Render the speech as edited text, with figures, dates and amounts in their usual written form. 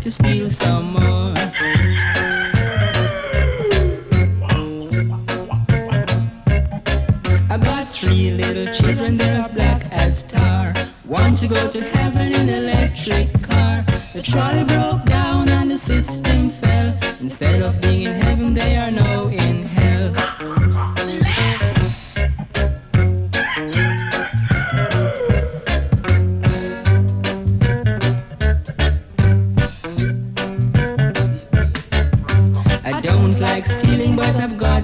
to steal some more. I got three little children, they're as black as tar. Want to go to heaven in an electric car. The trolley broke down and the system fell. Instead of being in heaven, they are now in hell. I don't like stealing, but I've got